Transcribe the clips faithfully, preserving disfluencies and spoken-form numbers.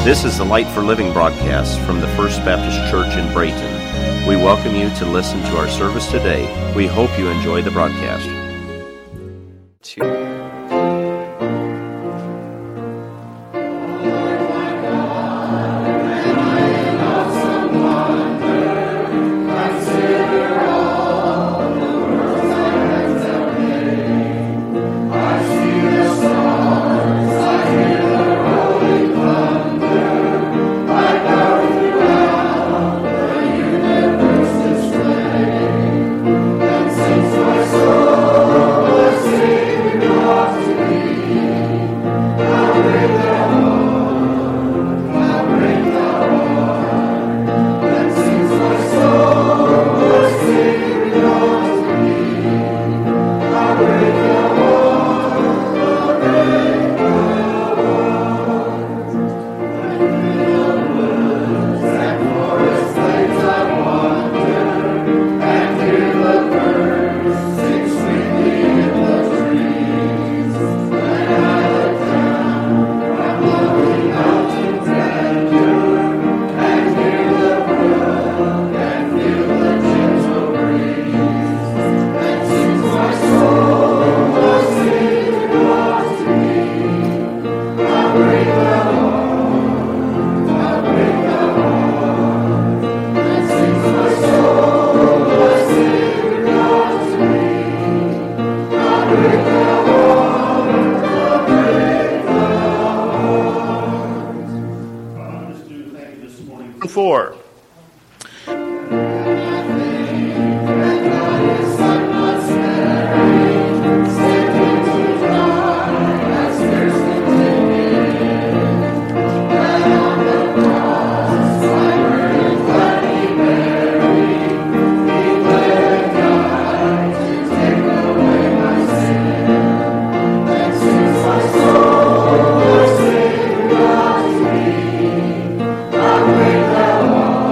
This is the Light for Living broadcast from the First Baptist Church in Brayton. We welcome you to listen to our service today. We hope you enjoy the broadcast. Four. Thank you.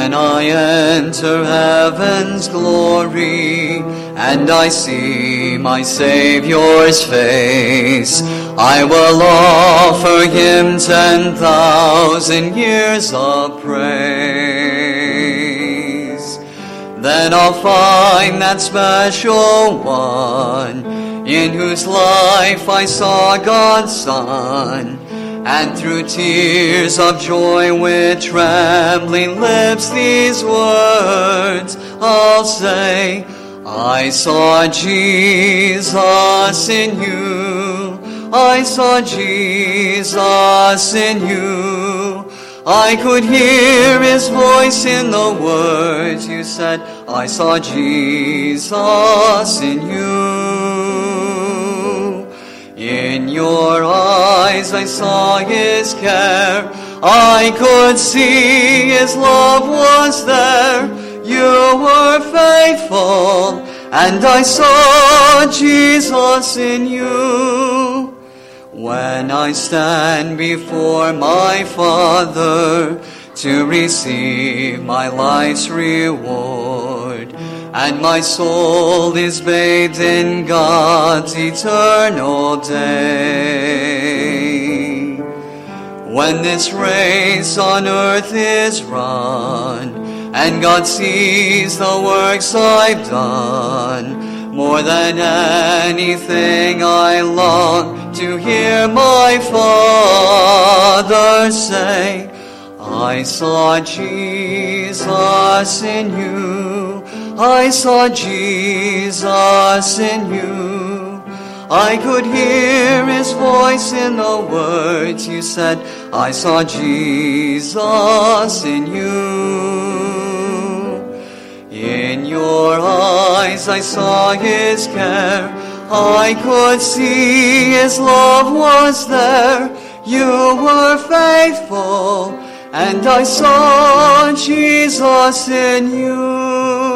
When I enter heaven's glory, and I see my Savior's face, I will offer him ten thousand years of praise. Then I'll find that special one, in whose life I saw God's Son, and through tears of joy with trembling lips these words I'll say, I saw Jesus in you, I saw Jesus in you. I could hear his voice in the words you said, I saw Jesus in you. In your eyes I saw his care, I could see his love was there. You were faithful, and I saw Jesus in you. When I stand before my Father to receive my life's reward, and my soul is bathed in God's eternal day. When this race on earth is run, and God sees the works I've done, more than anything I long to hear my Father say, I saw Jesus in you, I saw Jesus in you. I could hear his voice in the words you said, I saw Jesus in you. In your eyes I saw his care, I could see his love was there. You were faithful, and I saw Jesus in you.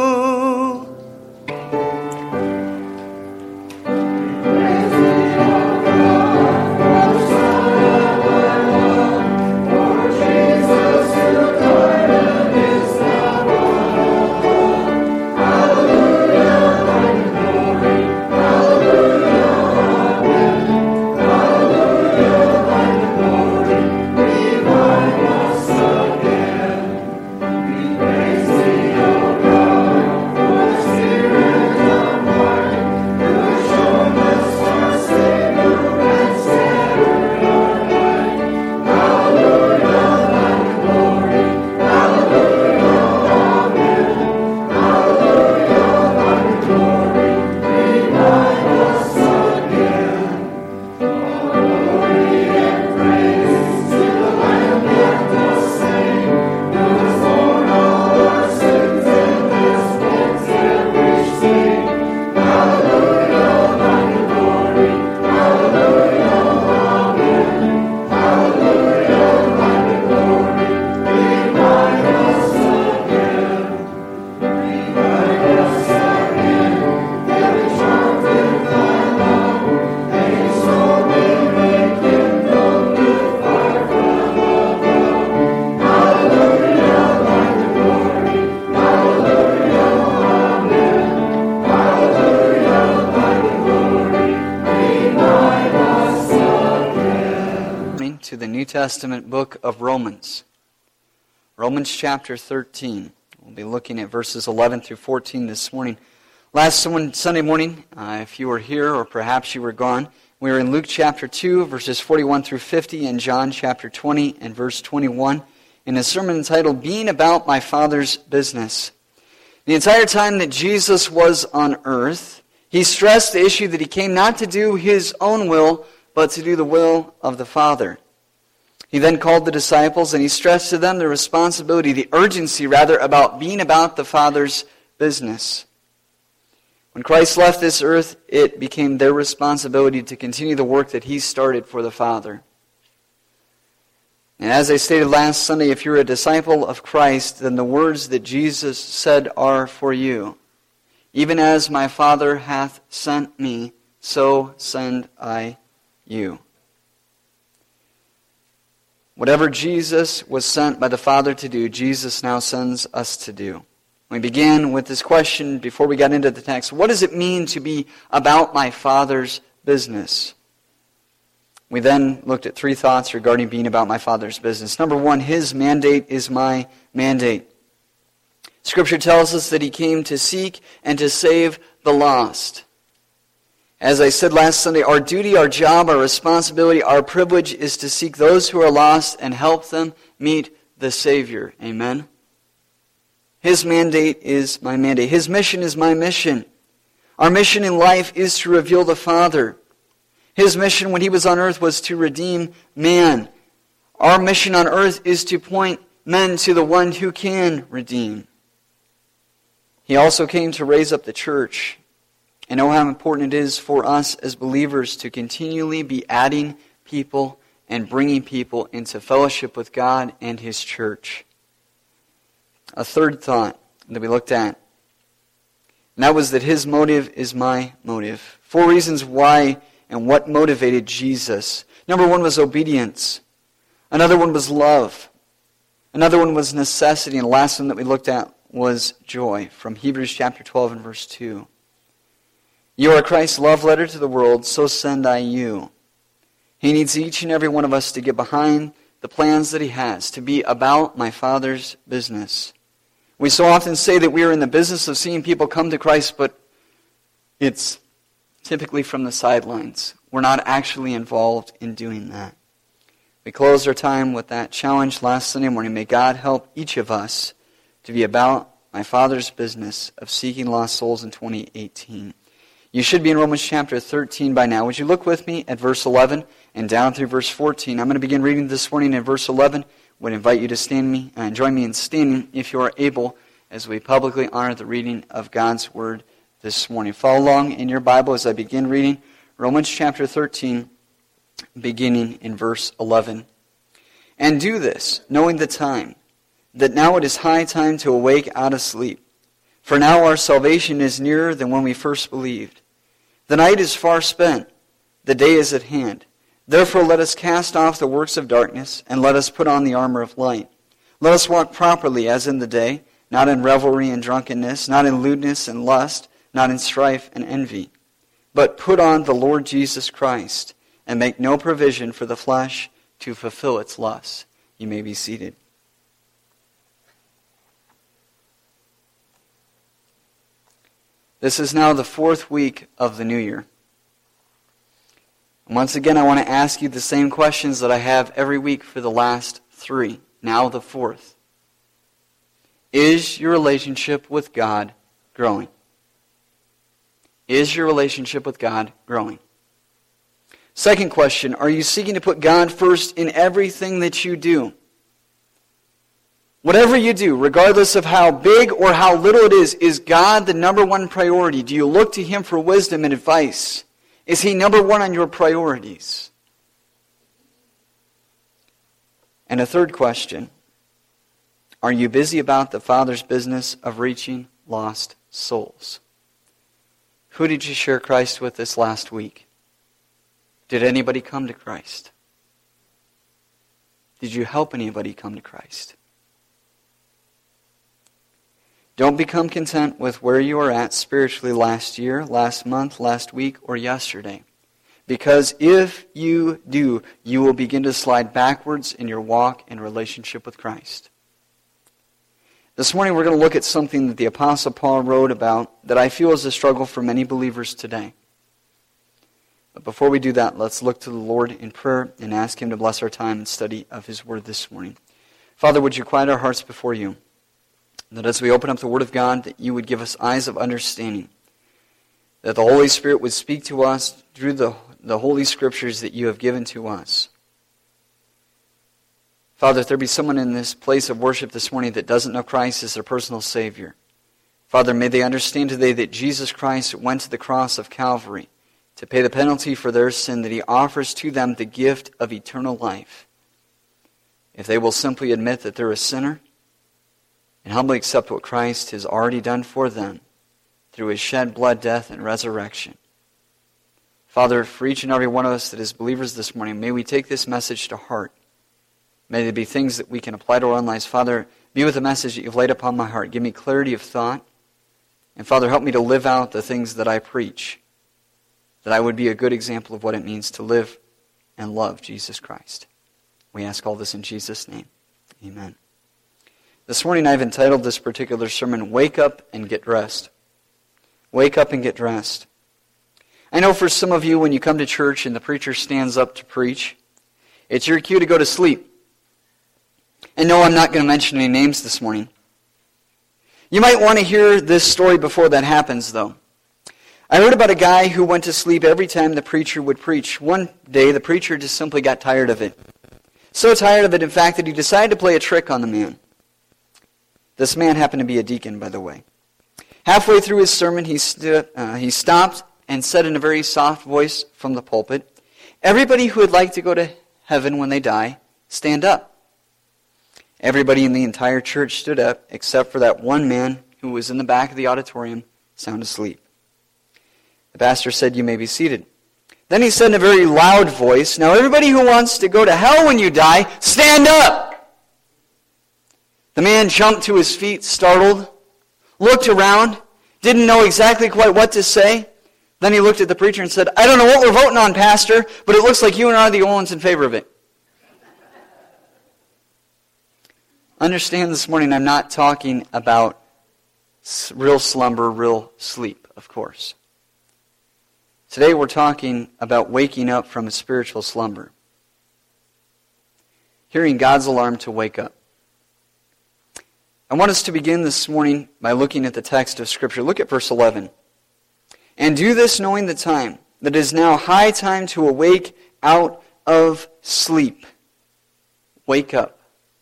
Testament book of Romans. Romans chapter thirteen. We'll be looking at verses eleven through fourteen this morning. Last Sunday morning, uh, if you were here or perhaps you were gone, we were in Luke chapter two, verses forty-one through fifty, and John chapter twenty and verse twenty-one, in a sermon entitled, Being About My Father's Business. The entire time that Jesus was on earth, he stressed the issue that he came not to do his own will, but to do the will of the Father. He then called the disciples and he stressed to them the responsibility, the urgency rather, about being about the Father's business. When Christ left this earth, it became their responsibility to continue the work that he started for the Father. And as I stated last Sunday, if you're a disciple of Christ, then the words that Jesus said are for you. Even as my Father hath sent me, so send I you. Whatever Jesus was sent by the Father to do, Jesus now sends us to do. We began with this question before we got into the text. What does it mean to be about my Father's business? We then looked at three thoughts regarding being about my Father's business. Number one, His mandate is my mandate. Scripture tells us that He came to seek and to save the lost. As I said last Sunday, our duty, our job, our responsibility, our privilege is to seek those who are lost and help them meet the Savior. Amen? His mandate is my mandate. His mission is my mission. Our mission in life is to reveal the Father. His mission when He was on earth was to redeem man. Our mission on earth is to point men to the one who can redeem. He also came to raise up the church. And know how important it is for us as believers to continually be adding people and bringing people into fellowship with God and His church. A third thought that we looked at, and that was that His motive is my motive. Four reasons why and what motivated Jesus. Number one was obedience. Another one was love. Another one was necessity. And the last one that we looked at was joy, from Hebrews chapter twelve and verse two. You are Christ's love letter to the world, so send I you. He needs each and every one of us to get behind the plans that He has, to be about my Father's business. We so often say that we are in the business of seeing people come to Christ, but it's typically from the sidelines. We're not actually involved in doing that. We closed our time with that challenge last Sunday morning. May God help each of us to be about my Father's business of seeking lost souls in twenty eighteen. You should be in Romans chapter thirteen by now. Would you look with me at verse eleven and down through verse fourteen? I'm going to begin reading this morning in verse eleven. I would invite you to stand me and uh, join me in standing if you are able as we publicly honor the reading of God's Word this morning. Follow along in your Bible as I begin reading Romans chapter thirteen, beginning in verse eleven. And do this, knowing the time, that now it is high time to awake out of sleep. For now our salvation is nearer than when we first believed. The night is far spent, the day is at hand. Therefore let us cast off the works of darkness, and let us put on the armor of light. Let us walk properly as in the day, not in revelry and drunkenness, not in lewdness and lust, not in strife and envy. But put on the Lord Jesus Christ, and make no provision for the flesh to fulfill its lusts. You may be seated. This is now the fourth week of the new year. And once again, I want to ask you the same questions that I have every week for the last three, now the fourth. Is your relationship with God growing? Is your relationship with God growing? Second question, are you seeking to put God first in everything that you do? Whatever you do, regardless of how big or how little it is, is God the number one priority? Do you look to Him for wisdom and advice? Is He number one on your priorities? And a third question, are you busy about the Father's business of reaching lost souls? Who did you share Christ with this last week? Did anybody come to Christ? Did you help anybody come to Christ? Don't become content with where you are at spiritually last year, last month, last week, or yesterday. Because if you do, you will begin to slide backwards in your walk and relationship with Christ. This morning we're going to look at something that the Apostle Paul wrote about that I feel is a struggle for many believers today. But before we do that, let's look to the Lord in prayer and ask Him to bless our time and study of His Word this morning. Father, would you quiet our hearts before You? That as we open up the Word of God, that You would give us eyes of understanding. That the Holy Spirit would speak to us through the, the Holy Scriptures that You have given to us. Father, if there be someone in this place of worship this morning that doesn't know Christ as their personal Savior, Father, may they understand today that Jesus Christ went to the cross of Calvary to pay the penalty for their sin, that He offers to them the gift of eternal life. If they will simply admit that they're a sinner, and humbly accept what Christ has already done for them through His shed blood, death, and resurrection. Father, for each and every one of us that is believers this morning, may we take this message to heart. May there be things that we can apply to our own lives. Father, be with the message that you've laid upon my heart. Give me clarity of thought. And Father, help me to live out the things that I preach, that I would be a good example of what it means to live and love Jesus Christ. We ask all this in Jesus' name. Amen. This morning I've entitled this particular sermon, Wake Up and Get Dressed. Wake up and get dressed. I know for some of you, when you come to church and the preacher stands up to preach, it's your cue to go to sleep. And no, I'm not going to mention any names this morning. You might want to hear this story before that happens, though. I heard about a guy who went to sleep every time the preacher would preach. One day, the preacher just simply got tired of it. So tired of it, in fact, that he decided to play a trick on the man. This man happened to be a deacon, by the way. Halfway through his sermon, he, st- uh, he stopped and said in a very soft voice from the pulpit, "Everybody who would like to go to heaven when they die, stand up." Everybody in the entire church stood up, except for that one man who was in the back of the auditorium, sound asleep. The pastor said, "You may be seated." Then he said in a very loud voice, "Now everybody who wants to go to hell when you die, stand up!" The man jumped to his feet, startled, looked around, didn't know exactly quite what to say. Then he looked at the preacher and said, "I don't know what we're voting on, Pastor, but it looks like you and I are the only ones in favor of it." Understand this morning, I'm not talking about real slumber, real sleep, of course. Today we're talking about waking up from a spiritual slumber. Hearing God's alarm to wake up. I want us to begin this morning by looking at the text of Scripture. Look at verse eleven. "And do this knowing the time, that it is now high time to awake out of sleep." Wake up.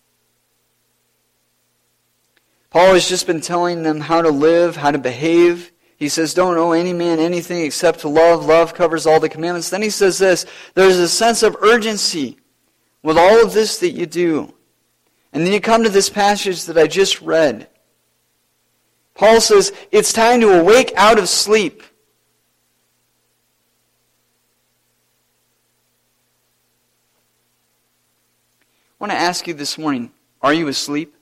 Paul has just been telling them how to live, how to behave. He says, don't owe any man anything except to love. Love covers all the commandments. Then he says this, there's a sense of urgency with all of this that you do. And then you come to this passage that I just read. Paul says, it's time to awake out of sleep. I want to ask you this morning, are you asleep?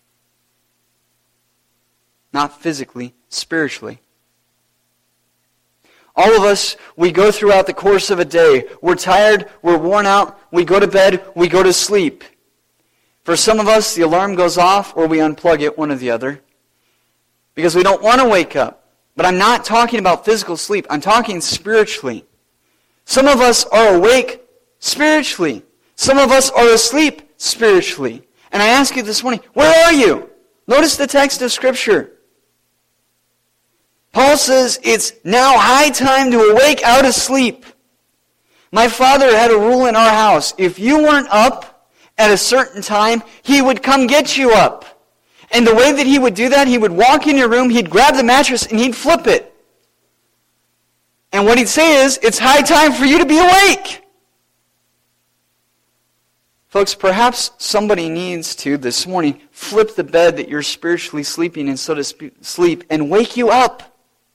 Not physically, spiritually. All of us, we go throughout the course of a day. We're tired, we're worn out, we go to bed, we go to sleep. For some of us, the alarm goes off or we unplug it, one or the other, because we don't want to wake up. But I'm not talking about physical sleep. I'm talking spiritually. Some of us are awake spiritually. Some of us are asleep spiritually. And I ask you this morning, where are you? Notice the text of Scripture. Paul says it's now high time to awake out of sleep. My father had a rule in our house. If you weren't up at a certain time, he would come get you up. And the way that he would do that, he would walk in your room, he'd grab the mattress, and he'd flip it. And what he'd say is, it's high time for you to be awake. Folks, perhaps somebody needs to, this morning, flip the bed that you're spiritually sleeping in, so to sleep, and wake you up.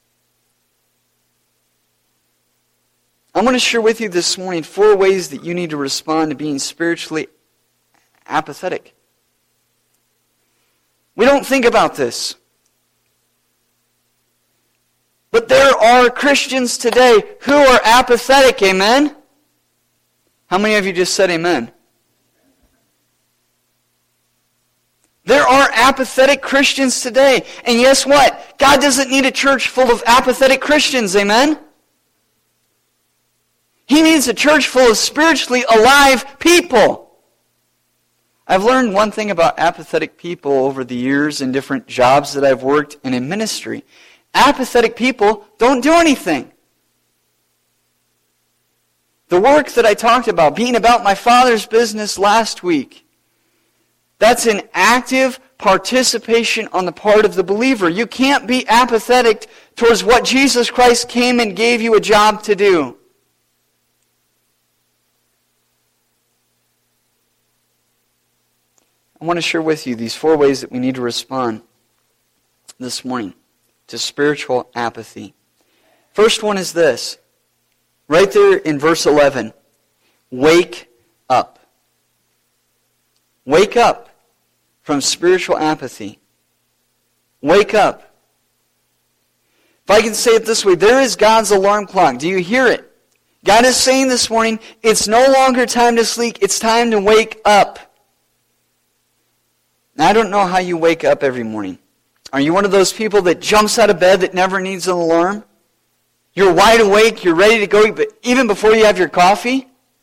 I'm going to share with you this morning four ways that you need to respond to being spiritually apathetic. We don't think about this. But there are Christians today who are apathetic, amen? How many of you just said amen? There are apathetic Christians today. And guess what? God doesn't need a church full of apathetic Christians, amen? He needs a church full of spiritually alive people. I've learned one thing about apathetic people over the years in different jobs that I've worked and in ministry. Apathetic people don't do anything. The work that I talked about, being about my Father's business last week, that's an active participation on the part of the believer. You can't be apathetic towards what Jesus Christ came and gave you a job to do. I want to share with you these four ways that we need to respond this morning to spiritual apathy. First one is this, right there in verse eleven. Wake up. Wake up from spiritual apathy. Wake up. If I can say it this way, there is God's alarm clock. Do you hear it? God is saying this morning, it's no longer time to sleep, it's time to wake up. Now, I don't know how you wake up every morning. Are you one of those people that jumps out of bed that never needs an alarm? You're wide awake, you're ready to go, but even before you have your coffee?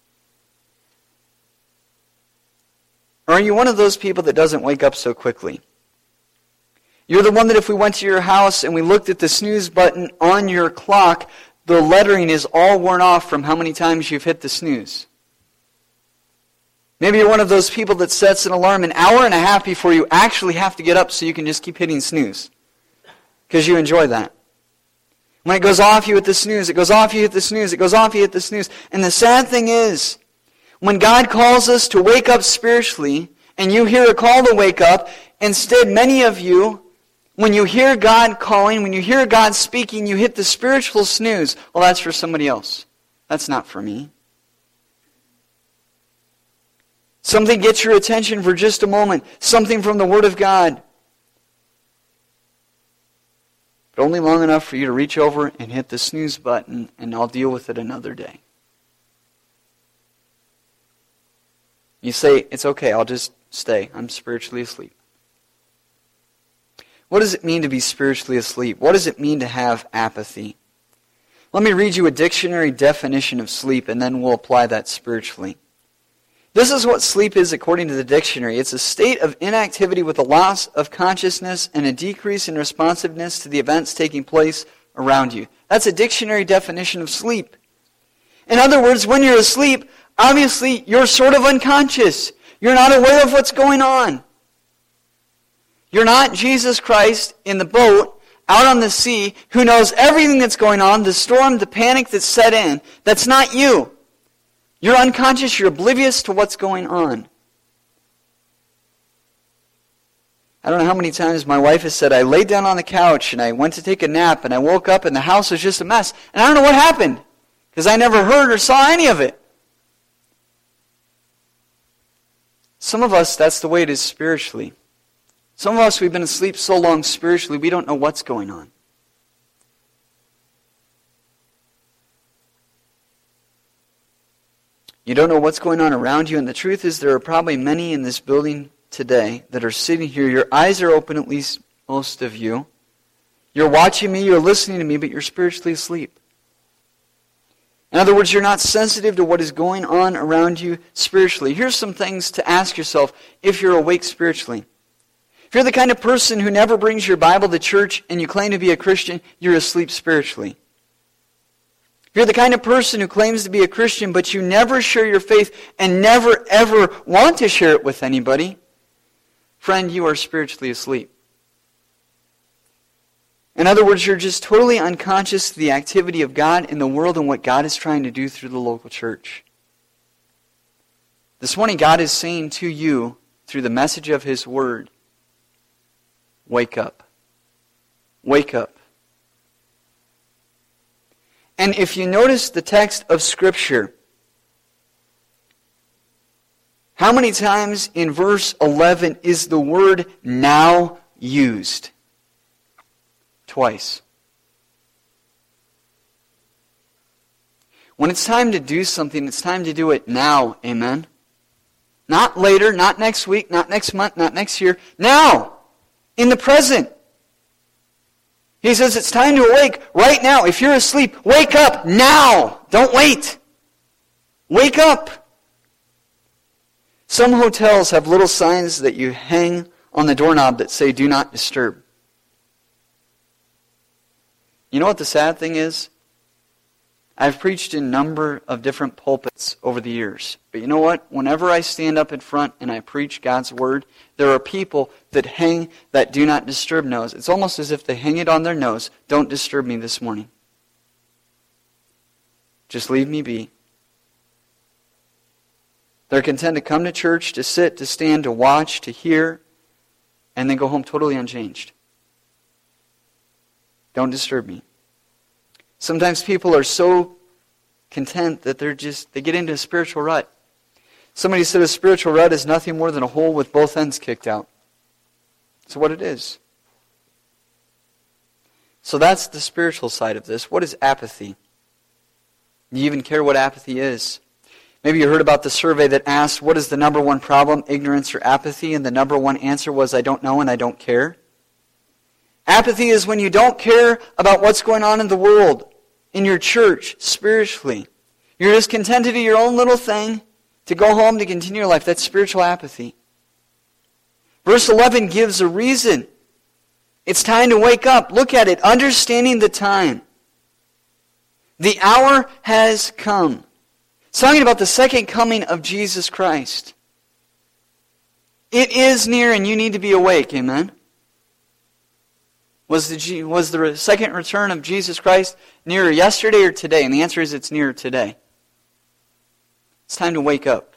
Or are you one of those people that doesn't wake up so quickly? You're the one that if we went to your house and we looked at the snooze button on your clock, the lettering is all worn off from how many times you've hit the snooze. Maybe you're one of those people that sets an alarm an hour and a half before you actually have to get up so you can just keep hitting snooze. Because you enjoy that. When it goes off, you hit the snooze. It goes off, you hit the snooze. It goes off, you hit the snooze. And the sad thing is, when God calls us to wake up spiritually, and you hear a call to wake up, instead many of you, when you hear God calling, when you hear God speaking, you hit the spiritual snooze. Well, that's for somebody else. That's not for me. Something gets your attention for just a moment. Something from the Word of God. But only long enough for you to reach over and hit the snooze button, and I'll deal with it another day. You say, it's okay, I'll just stay. I'm spiritually asleep. What does it mean to be spiritually asleep? What does it mean to have apathy? Let me read you a dictionary definition of sleep, and then we'll apply that spiritually. This is what sleep is according to the dictionary. It's a state of inactivity with a loss of consciousness and a decrease in responsiveness to the events taking place around you. That's a dictionary definition of sleep. In other words, when you're asleep, obviously you're sort of unconscious. You're not aware of what's going on. You're not Jesus Christ in the boat out on the sea who knows everything that's going on, the storm, the panic that's set in. That's not you. You're unconscious. You're oblivious to what's going on. I don't know how many times my wife has said, I laid down on the couch and I went to take a nap and I woke up and the house was just a mess. And I don't know what happened because I never heard or saw any of it. Some of us, that's the way it is spiritually. Some of us, we've been asleep so long spiritually, we don't know what's going on. You don't know what's going on around you, and the truth is there are probably many in this building today that are sitting here. Your eyes are open, at least most of you. You're watching me, you're listening to me, but you're spiritually asleep. In other words, you're not sensitive to what is going on around you spiritually. Here's some things to ask yourself if you're awake spiritually. If you're the kind of person who never brings your Bible to church and you claim to be a Christian, you're asleep spiritually. If you're the kind of person who claims to be a Christian but you never share your faith and never ever want to share it with anybody, friend, you are spiritually asleep. In other words, you're just totally unconscious to the activity of God in the world and what God is trying to do through the local church. This morning, God is saying to you, through the message of His Word, wake up. Wake up. And if you notice the text of Scripture, how many times in verse eleven is the word now used? Twice. When it's time to do something, it's time to do it now. Amen? Not later, not next week, not next month, not next year. Now! In the present. He says it's time to awake right now. If you're asleep, wake up now. Don't wait. Wake up. Some hotels have little signs that you hang on the doorknob that say, do not disturb. You know what the sad thing is? I've preached in a number of different pulpits over the years. But you know what? Whenever I stand up in front and I preach God's Word, there are people that hang that do not disturb nose. It's almost as if they hang it on their nose. Don't disturb me this morning. Just leave me be. They're content to come to church, to sit, to stand, to watch, to hear, and then go home totally unchanged. Don't disturb me. Sometimes people are so content that they're just, they get into a spiritual rut. Somebody said a spiritual rut is nothing more than a hole with both ends kicked out. That's what it is. So that's the spiritual side of this. What is apathy? Do you even care what apathy is? Maybe you heard about the survey that asked, what is the number one problem, ignorance or apathy? And the number one answer was, I don't know and I don't care. Apathy is when you don't care about what's going on in the world, in your church, spiritually. You're just content to do your own little thing, to go home, to continue your life. That's spiritual apathy. Verse eleven gives a reason. It's time to wake up. Look at it. Understanding the time. The hour has come. It's talking about the second coming of Jesus Christ. It is near and you need to be awake. Amen? Was the, was the second return of Jesus Christ nearer yesterday or today? And the answer is it's nearer today. It's time to wake up.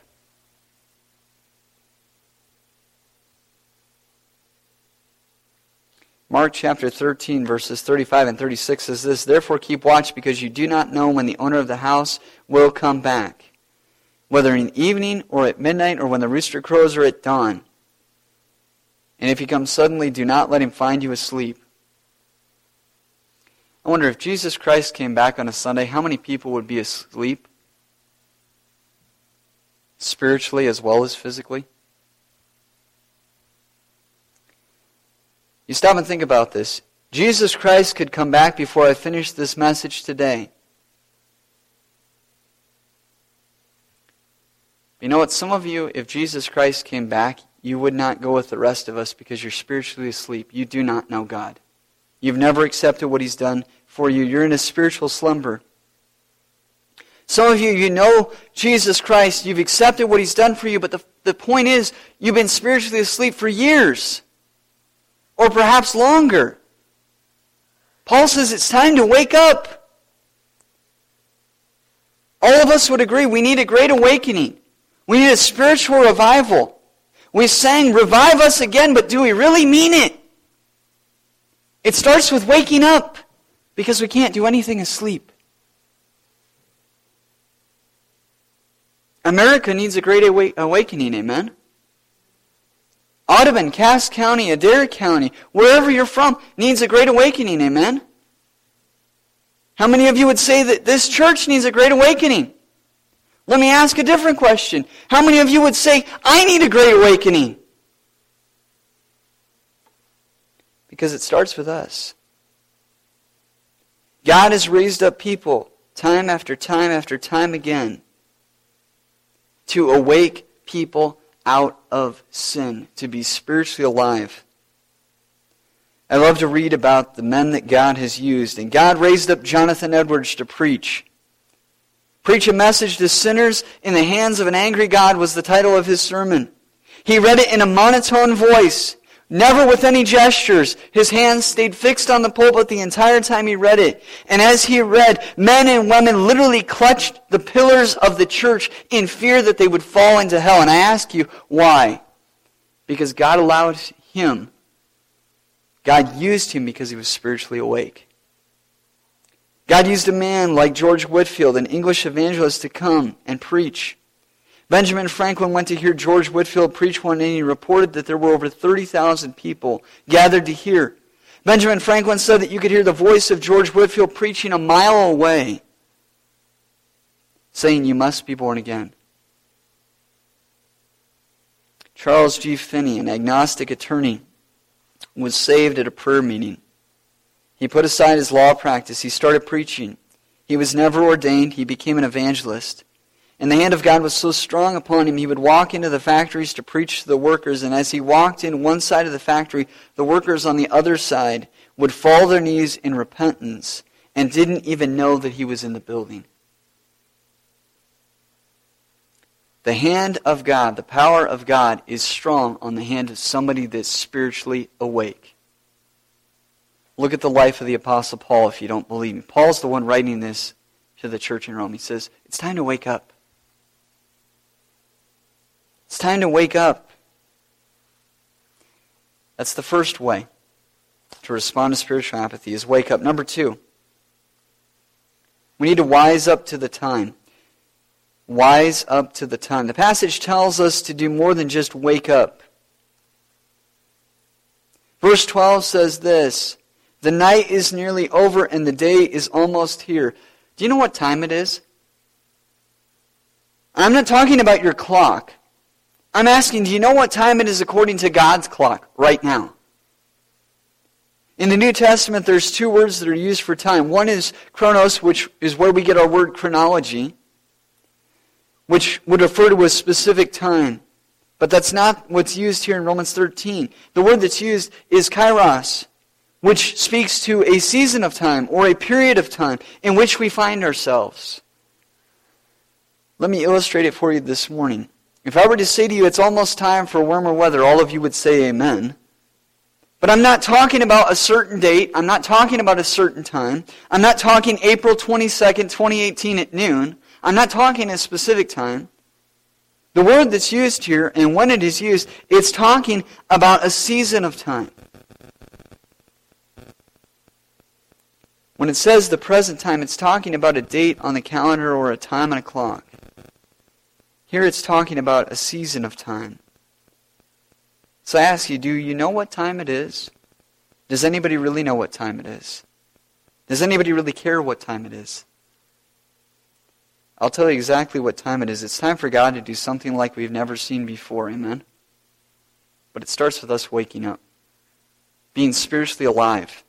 Mark chapter thirteen, verses thirty-five and thirty-six says this, therefore keep watch, because you do not know when the owner of the house will come back, whether in the evening or at midnight or when the rooster crows or at dawn. And if he comes suddenly, do not let him find you asleep. I wonder if Jesus Christ came back on a Sunday, how many people would be asleep? Spiritually as well as physically? You stop and think about this. Jesus Christ could come back before I finish this message today. You know what? Some of you, if Jesus Christ came back, you would not go with the rest of us because you're spiritually asleep. You do not know God. You've never accepted what He's done for you. You're in a spiritual slumber. Some of you, you know Jesus Christ. You've accepted what He's done for you, but the, the point is, you've been spiritually asleep for years. Or perhaps longer. Paul says it's time to wake up. All of us would agree we need a great awakening. We need a spiritual revival. We sang, revive us again, but do we really mean it? It starts with waking up, because we can't do anything asleep. America needs a great awa- awakening, amen? Audubon, Cass County, Adair County, wherever you're from, needs a great awakening, amen? How many of you would say that this church needs a great awakening? Let me ask a different question. How many of you would say, I need a great awakening? Because it starts with us. God has raised up people time after time after time again to awake people out of sin, to be spiritually alive. I love to read about the men that God has used. And God raised up Jonathan Edwards to preach. Preach a message to sinners in the hands of an angry God was the title of his sermon. He read it in a monotone voice, never with any gestures. His hands stayed fixed on the pulpit the entire time he read it. And as he read, men and women literally clutched the pillars of the church in fear that they would fall into hell. And I ask you, why? Because God allowed him, God used him because he was spiritually awake. God used a man like George Whitefield, an English evangelist, to come and preach. Benjamin Franklin went to hear George Whitefield preach one day, and he reported that there were over thirty thousand people gathered to hear. Benjamin Franklin said that you could hear the voice of George Whitefield preaching a mile away, saying, you must be born again. Charles G. Finney, an agnostic attorney, was saved at a prayer meeting. He put aside his law practice. He started preaching. He was never ordained. He became an evangelist. And the hand of God was so strong upon him, he would walk into the factories to preach to the workers. And as he walked in one side of the factory, the workers on the other side would fall their knees in repentance and didn't even know that he was in the building. The hand of God, the power of God, is strong on the hand of somebody that's spiritually awake. Look at the life of the Apostle Paul if you don't believe me. Paul's the one writing this to the church in Rome. He says, it's time to wake up. It's time to wake up. That's the first way to respond to spiritual apathy, is wake up. Number two, we need to wise up to the time. Wise up to the time. The passage tells us to do more than just wake up. Verse twelve says this, the night is nearly over and the day is almost here. Do you know what time it is? I'm not talking about your clock. I'm asking, do you know what time it is according to God's clock right now? In the New Testament, there's two words that are used for time. One is chronos, which is where we get our word chronology, which would refer to a specific time. But that's not what's used here in Romans thirteen. The word that's used is kairos, which speaks to a season of time or a period of time in which we find ourselves. Let me illustrate it for you this morning. If I were to say to you, it's almost time for warmer weather, all of you would say amen. But I'm not talking about a certain date. I'm not talking about a certain time. I'm not talking April twenty-second, twenty eighteen at noon. I'm not talking a specific time. The word that's used here, and when it is used, it's talking about a season of time. When it says the present time, it's talking about a date on the calendar or a time on a clock. Here it's talking about a season of time. So I ask you, do you know what time it is? Does anybody really know what time it is? Does anybody really care what time it is? I'll tell you exactly what time it is. It's time for God to do something like we've never seen before, amen? But it starts with us waking up, being spiritually alive.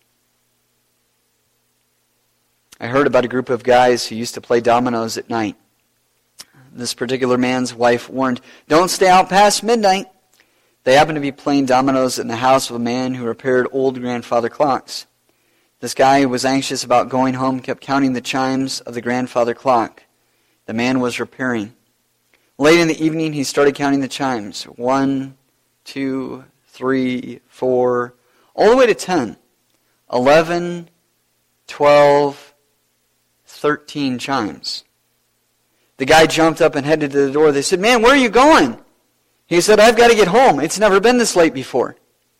I heard about a group of guys who used to play dominoes at night. This particular man's wife warned, don't stay out past midnight. They happened to be playing dominoes in the house of a man who repaired old grandfather clocks. This guy who was anxious about going home kept counting the chimes of the grandfather clock the man was repairing. Late in the evening, he started counting the chimes. One, two, three, four, all the way to ten. Eleven, twelve, thirteen chimes. The guy jumped up and headed to the door. They said, man, where are you going? He said, I've got to get home. It's never been this late before.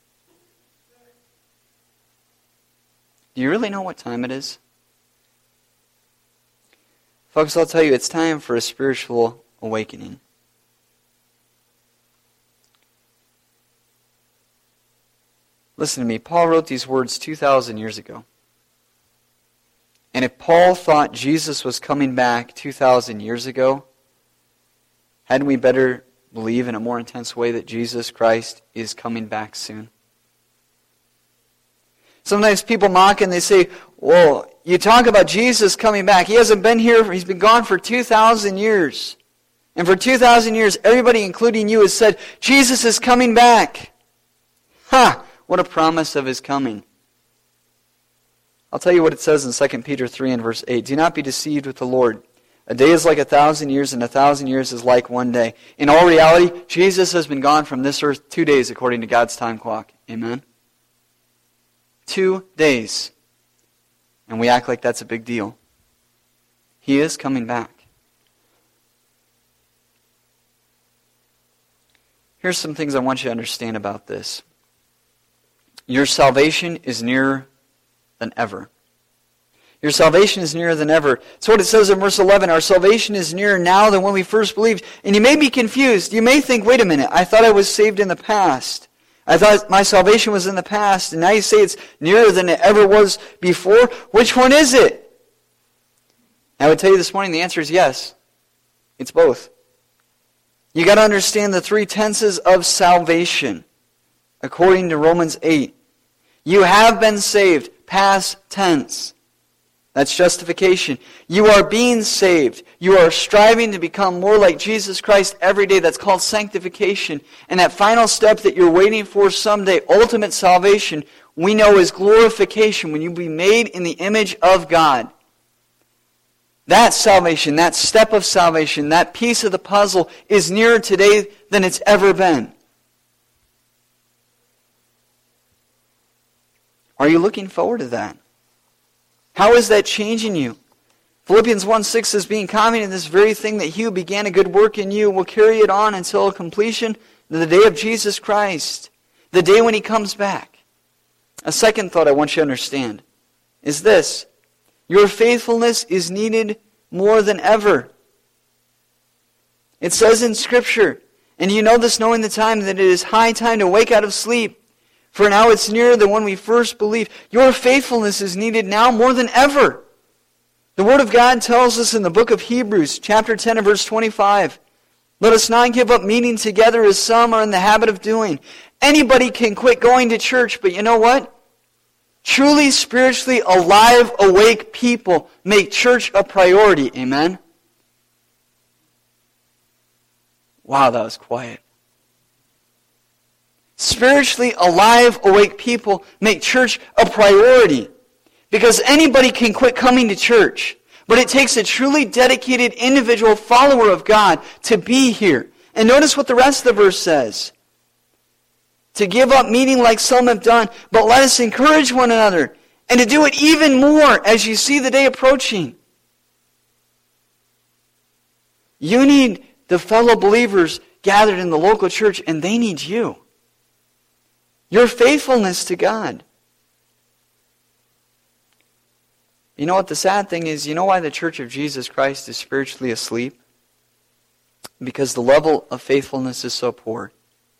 Do you really know what time it is? Folks, I'll tell you, it's time for a spiritual awakening. Listen to me. Paul wrote these words two thousand years ago. And if Paul thought Jesus was coming back two thousand years ago, hadn't we better believe in a more intense way that Jesus Christ is coming back soon? Sometimes people mock and they say, well, you talk about Jesus coming back. He hasn't been here, he's been gone for two thousand years. And for two thousand years, everybody, including you, has said, Jesus is coming back. Ha! What a promise of his coming. I'll tell you what it says in Second Peter three and verse eight. Do not be deceived with the Lord. A day is like a thousand years, and a thousand years is like one day. In all reality, Jesus has been gone from this earth two days according to God's time clock. Amen? Two days. And we act like that's a big deal. He is coming back. Here's some things I want you to understand about this. Your salvation is nearer than ever. Your salvation is nearer than ever. That's what it says in verse eleven. Our salvation is nearer now than when we first believed. And you may be confused. You may think, wait a minute, I thought I was saved in the past. I thought my salvation was in the past. And now you say it's nearer than it ever was before. Which one is it? I would tell you this morning the answer is yes. It's both. You got to understand the three tenses of salvation according to Romans eight. You have been saved, past tense. That's justification. You are being saved. You are striving to become more like Jesus Christ every day. That's called sanctification. And that final step that you're waiting for someday, ultimate salvation, we know is glorification, when you be made in the image of God. That salvation, that step of salvation, that piece of the puzzle is nearer today than it's ever been. Are you looking forward to that? How is that changing you? Philippians one six says, being confident in this very thing, that he who began a good work in you will carry it on until completion, the day of Jesus Christ, the day when he comes back. A second thought I want you to understand is this. Your faithfulness is needed more than ever. It says in Scripture, and you know this knowing the time, that it is high time to wake out of sleep. For now it's nearer than when we first believed. Your faithfulness is needed now more than ever. The Word of God tells us in the book of Hebrews, chapter ten and verse twenty-five, let us not give up meeting together as some are in the habit of doing. Anybody can quit going to church, but you know what? Truly spiritually alive, awake people make church a priority. Amen? Wow, that was quiet. Spiritually alive, awake people make church a priority. Because anybody can quit coming to church. But it takes a truly dedicated individual follower of God to be here. And notice what the rest of the verse says. To give up meeting like some have done, but let us encourage one another. And to do it even more as you see the day approaching. You need the fellow believers gathered in the local church, and they need you. Your faithfulness to God. You know what the sad thing is? You know why the Church of Jesus Christ is spiritually asleep? Because the level of faithfulness is so poor.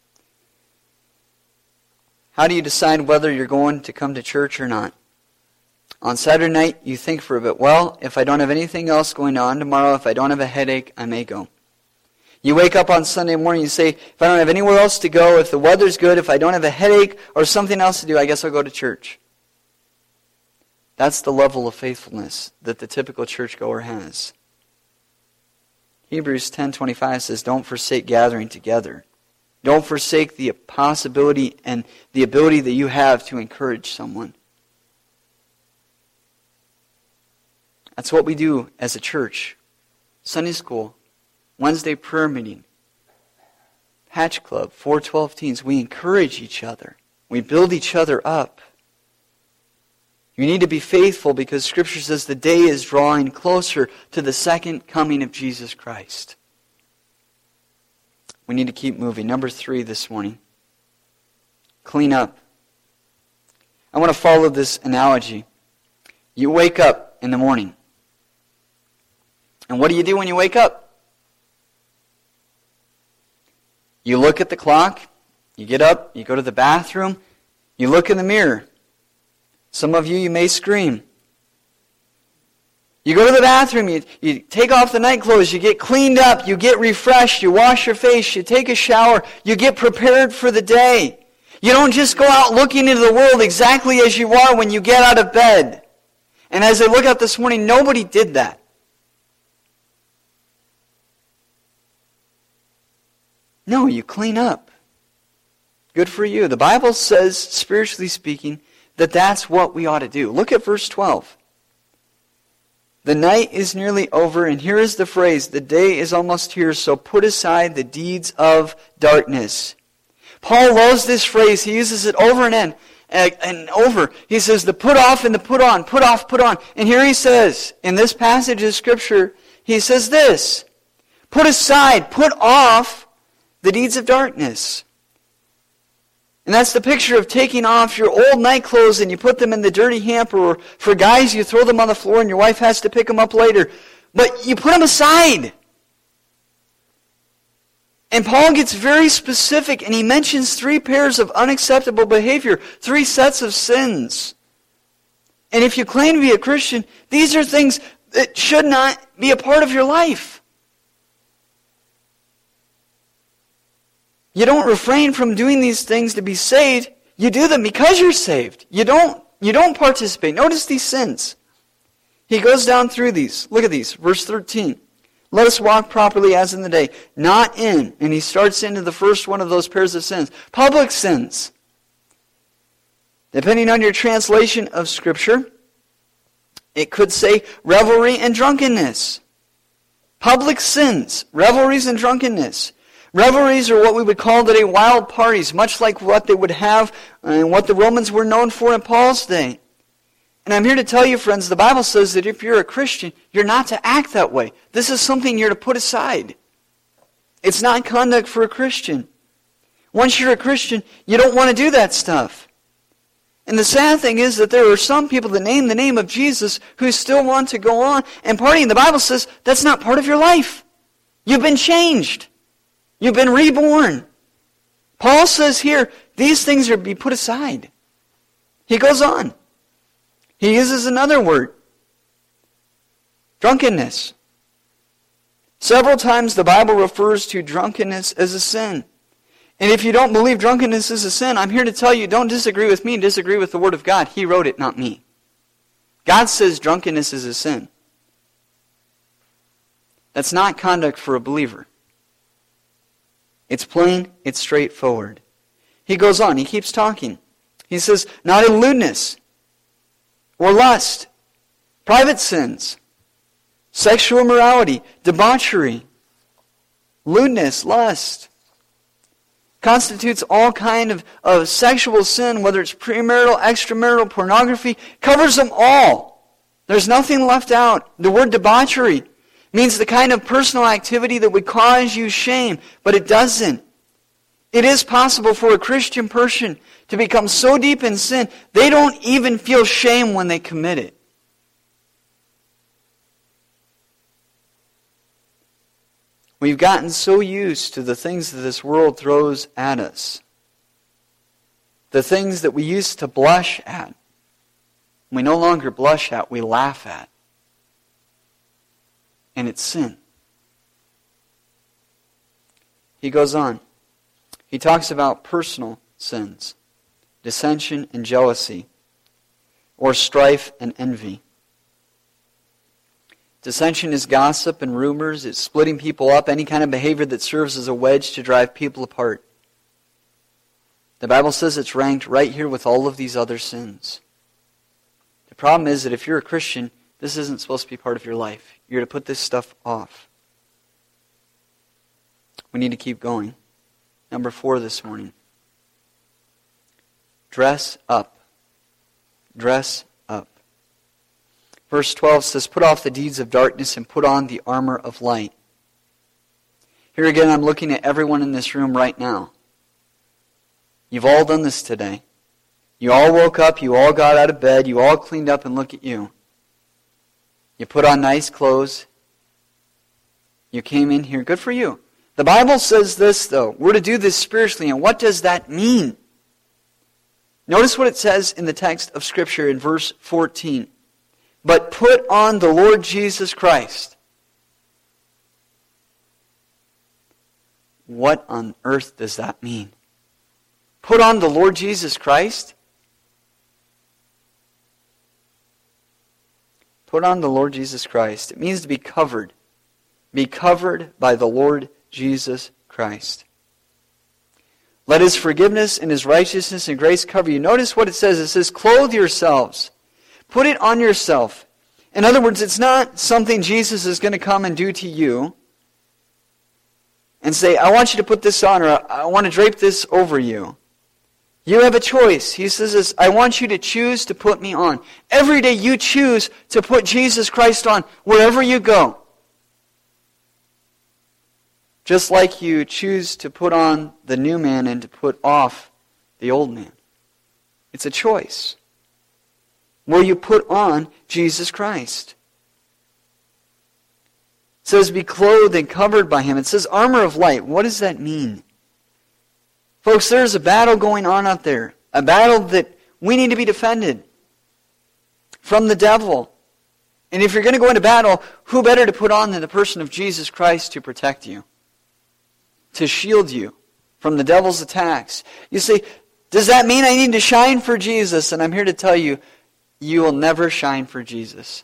How do you decide whether you're going to come to church or not? On Saturday night, you think for a bit, well, if I don't have anything else going on tomorrow, if I don't have a headache, I may go. You wake up on Sunday morning, you say, if I don't have anywhere else to go, if the weather's good, if I don't have a headache or something else to do, I guess I'll go to church. That's the level of faithfulness that the typical churchgoer has. Hebrews ten twenty-five says, don't forsake gathering together. Don't forsake the possibility and the ability that you have to encourage someone. That's what we do as a church. Sunday school, Wednesday prayer meeting, Hatch Club, four twelve teens. We encourage each other. We build each other up. You need to be faithful because Scripture says the day is drawing closer to the second coming of Jesus Christ. We need to keep moving. Number three this morning. Clean up. I want to follow this analogy. You wake up in the morning. And what do you do when you wake up? You look at the clock. You get up. You go to the bathroom. You look in the mirror. Some of you, you may scream. You go to the bathroom, you, you take off the night clothes, you get cleaned up, you get refreshed, you wash your face, you take a shower, you get prepared for the day. You don't just go out looking into the world exactly as you are when you get out of bed. And as I look out this morning, nobody did that. No, you clean up. Good for you. The Bible says, spiritually speaking, that that's what we ought to do. Look at verse twelve. The night is nearly over, and here is the phrase, the day is almost here, so put aside the deeds of darkness. Paul loves this phrase. He uses it over and in, and, and over. He says the put off and the put on, put off, put on. And here he says, in this passage of Scripture, he says this, put aside, put off the deeds of darkness. And that's the picture of taking off your old night clothes and you put them in the dirty hamper. Or for guys, you throw them on the floor and your wife has to pick them up later. But you put them aside. And Paul gets very specific and he mentions three pairs of unacceptable behavior. Three sets of sins. And if you claim to be a Christian, these are things that should not be a part of your life. You don't refrain from doing these things to be saved. You do them because you're saved. You don't, you don't participate. Notice these sins. He goes down through these. Look at these. Verse thirteen. Let us walk properly as in the day, not in. And he starts into the first one of those pairs of sins. Public sins. Depending on your translation of Scripture, it could say revelry and drunkenness. Public sins, revelries and drunkenness. Revelries are what we would call today wild parties, much like what they would have and what the Romans were known for in Paul's day. And I'm here to tell you, friends, the Bible says that if you're a Christian, you're not to act that way. This is something you're to put aside. It's not conduct for a Christian. Once you're a Christian, you don't want to do that stuff. And the sad thing is that there are some people that name the name of Jesus who still want to go on and party. And the Bible says that's not part of your life. You've been changed. You've been reborn. Paul says here, these things are to be put aside. He goes on. He uses another word. Drunkenness. Several times the Bible refers to drunkenness as a sin. And if you don't believe drunkenness is a sin, I'm here to tell you, don't disagree with me, disagree with the Word of God. He wrote it, not me. God says drunkenness is a sin. That's not conduct for a believer. It's plain, it's straightforward. He goes on, he keeps talking. He says, not in lewdness, or lust, private sins, sexual immorality, debauchery, lewdness, lust, constitutes all kind of, of sexual sin, whether it's premarital, extramarital, pornography, covers them all. There's nothing left out. The word debauchery means the kind of personal activity that would cause you shame, but it doesn't. It is possible for a Christian person to become so deep in sin, they don't even feel shame when they commit it. We've gotten so used to the things that this world throws at us. The things that we used to blush at. We no longer blush at, we laugh at. And it's sin. He goes on. He talks about personal sins. Dissension and jealousy. Or strife and envy. Dissension is gossip and rumors. It's splitting people up. Any kind of behavior that serves as a wedge to drive people apart. The Bible says it's ranked right here with all of these other sins. The problem is that if you're a Christian, this isn't supposed to be part of your life. You're to put this stuff off. We need to keep going. Number four this morning. Dress up. Dress up. Verse twelve says, put off the deeds of darkness and put on the armor of light. Here again, I'm looking at everyone in this room right now. You've all done this today. You all woke up, you all got out of bed, you all cleaned up, and look at you. You put on nice clothes. You came in here. Good for you. The Bible says this, though. We're to do this spiritually, and what does that mean? Notice what it says in the text of Scripture in verse fourteen. But put on the Lord Jesus Christ. What on earth does that mean? Put on the Lord Jesus Christ? Put on the Lord Jesus Christ. It means to be covered. Be covered by the Lord Jesus Christ. Let His forgiveness and His righteousness and grace cover you. Notice what it says. It says, clothe yourselves. Put it on yourself. In other words, it's not something Jesus is going to come and do to you and say, I want you to put this on, or I want to drape this over you. You have a choice. He says this, I want you to choose to put me on. Every day you choose to put Jesus Christ on wherever you go. Just like you choose to put on the new man and to put off the old man. It's a choice. Where you put on Jesus Christ. It says be clothed and covered by Him. It says armor of light. What does that mean? Folks, there's a battle going on out there. A battle that we need to be defended from the devil. And if you're going to go into battle, who better to put on than the person of Jesus Christ to protect you? To shield you from the devil's attacks. You say, does that mean I need to shine for Jesus? And I'm here to tell you, you will never shine for Jesus.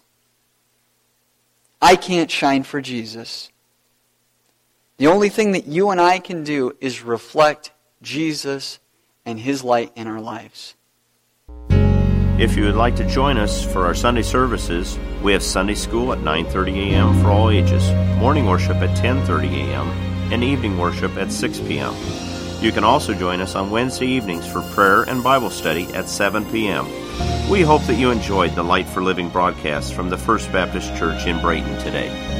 I can't shine for Jesus. The only thing that you and I can do is reflect Jesus and His light in our lives. If you would like to join us for our Sunday services, we have Sunday school at nine thirty a.m. for all ages, morning worship at ten thirty a.m., and evening worship at six p.m. You can also join us on Wednesday evenings for prayer and Bible study at seven p.m. We hope that you enjoyed the Light for Living broadcast from the First Baptist Church in Brayton today.